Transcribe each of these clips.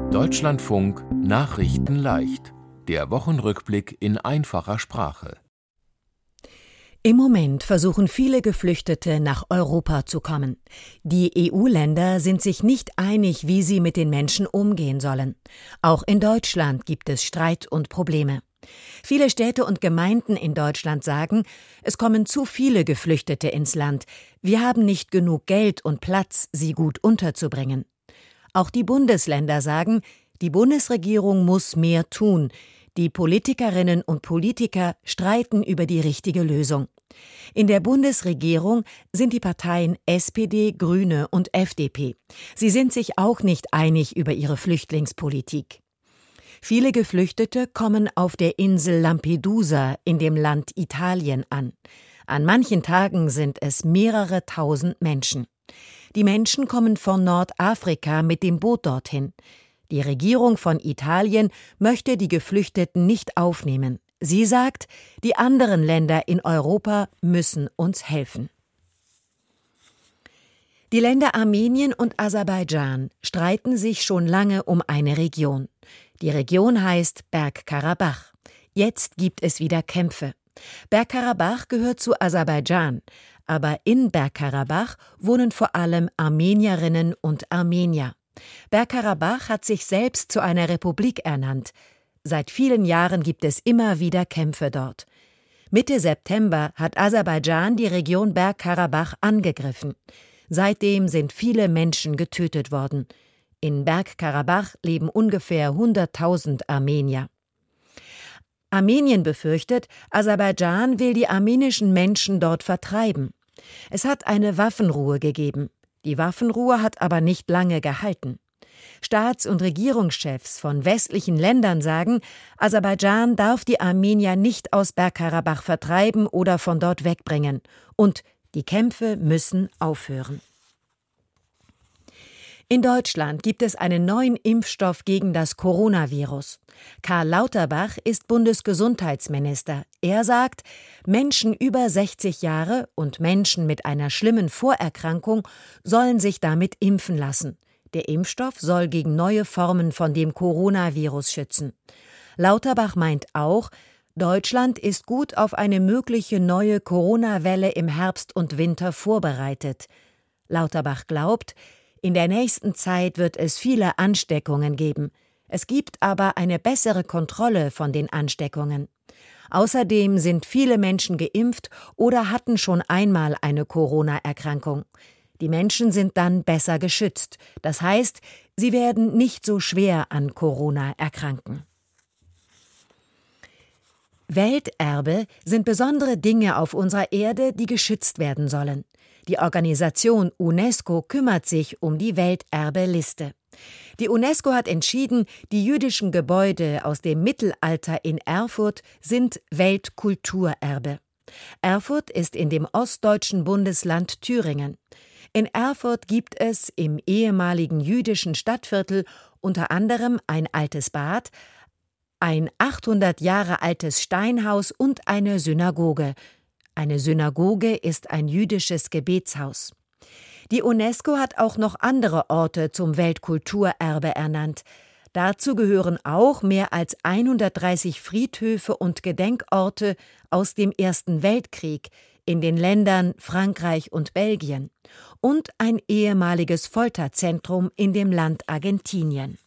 Deutschlandfunk Nachrichten leicht. Der Wochenrückblick in einfacher Sprache. Im Moment versuchen viele Geflüchtete nach Europa zu kommen. Die EU-Länder sind sich nicht einig, wie sie mit den Menschen umgehen sollen. Auch in Deutschland gibt es Streit und Probleme. Viele Städte und Gemeinden in Deutschland sagen, es kommen zu viele Geflüchtete ins Land. Wir haben nicht genug Geld und Platz, sie gut unterzubringen. Auch die Bundesländer sagen, die Bundesregierung muss mehr tun. Die Politikerinnen und Politiker streiten über die richtige Lösung. In der Bundesregierung sind die Parteien SPD, Grüne und FDP. Sie sind sich auch nicht einig über ihre Flüchtlingspolitik. Viele Geflüchtete kommen auf der Insel Lampedusa in dem Land Italien an. An manchen Tagen sind es mehrere tausend Menschen. Die Menschen kommen von Nordafrika mit dem Boot dorthin. Die Regierung von Italien möchte die Geflüchteten nicht aufnehmen. Sie sagt, die anderen Länder in Europa müssen uns helfen. Die Länder Armenien und Aserbaidschan streiten sich schon lange um eine Region. Die Region heißt Bergkarabach. Jetzt gibt es wieder Kämpfe. Bergkarabach gehört zu Aserbaidschan, aber in Bergkarabach wohnen vor allem Armenierinnen und Armenier. Bergkarabach hat sich selbst zu einer Republik ernannt. Seit vielen Jahren gibt es immer wieder Kämpfe dort. Mitte September hat Aserbaidschan die Region Bergkarabach angegriffen. Seitdem sind viele Menschen getötet worden. In Bergkarabach leben ungefähr 100.000 Armenier. Armenien befürchtet, Aserbaidschan will die armenischen Menschen dort vertreiben. Es hat eine Waffenruhe gegeben. Die Waffenruhe hat aber nicht lange gehalten. Staats- und Regierungschefs von westlichen Ländern sagen, Aserbaidschan darf die Armenier nicht aus Bergkarabach vertreiben oder von dort wegbringen. Und die Kämpfe müssen aufhören. In Deutschland gibt es einen neuen Impfstoff gegen das Coronavirus. Karl Lauterbach ist Bundesgesundheitsminister. Er sagt, Menschen über 60 Jahre und Menschen mit einer schlimmen Vorerkrankung sollen sich damit impfen lassen. Der Impfstoff soll gegen neue Formen von dem Coronavirus schützen. Lauterbach meint auch, Deutschland ist gut auf eine mögliche neue Corona-Welle im Herbst und Winter vorbereitet. Lauterbach glaubt, in der nächsten Zeit wird es viele Ansteckungen geben. Es gibt aber eine bessere Kontrolle von den Ansteckungen. Außerdem sind viele Menschen geimpft oder hatten schon einmal eine Corona-Erkrankung. Die Menschen sind dann besser geschützt. Das heißt, sie werden nicht so schwer an Corona erkranken. Welterbe sind besondere Dinge auf unserer Erde, die geschützt werden sollen. Die Organisation UNESCO kümmert sich um die Welterbeliste. Die UNESCO hat entschieden, die jüdischen Gebäude aus dem Mittelalter in Erfurt sind Weltkulturerbe. Erfurt ist in dem ostdeutschen Bundesland Thüringen. In Erfurt gibt es im ehemaligen jüdischen Stadtviertel unter anderem ein altes Bad, ein 800 Jahre altes Steinhaus und eine Synagoge. Eine Synagoge ist ein jüdisches Gebetshaus. Die UNESCO hat auch noch andere Orte zum Weltkulturerbe ernannt. Dazu gehören auch mehr als 130 Friedhöfe und Gedenkorte aus dem Ersten Weltkrieg in den Ländern Frankreich und Belgien und ein ehemaliges Folterzentrum in dem Land Argentinien.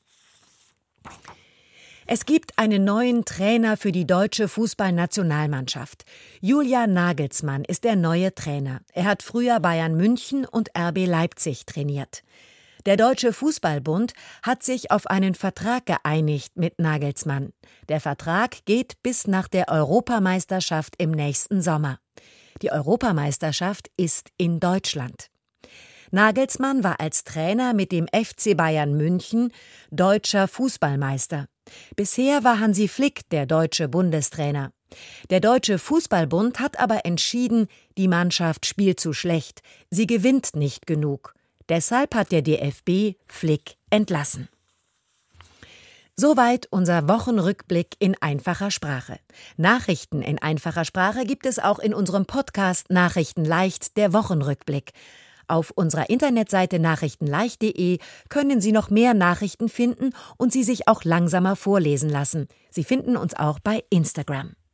Es gibt einen neuen Trainer für die deutsche Fußballnationalmannschaft. Julian Nagelsmann ist der neue Trainer. Er hat früher Bayern München und RB Leipzig trainiert. Der Deutsche Fußballbund hat sich auf einen Vertrag geeinigt mit Nagelsmann. Der Vertrag geht bis nach der Europameisterschaft im nächsten Sommer. Die Europameisterschaft ist in Deutschland. Nagelsmann war als Trainer mit dem FC Bayern München deutscher Fußballmeister. Bisher war Hansi Flick der deutsche Bundestrainer. Der Deutsche Fußballbund hat aber entschieden, die Mannschaft spielt zu schlecht, sie gewinnt nicht genug. Deshalb hat der DFB Flick entlassen. Soweit unser Wochenrückblick in einfacher Sprache. Nachrichten in einfacher Sprache gibt es auch in unserem Podcast Nachrichten leicht, der Wochenrückblick. Auf unserer Internetseite nachrichtenleicht.de können Sie noch mehr Nachrichten finden und sie sich auch langsamer vorlesen lassen. Sie finden uns auch bei Instagram.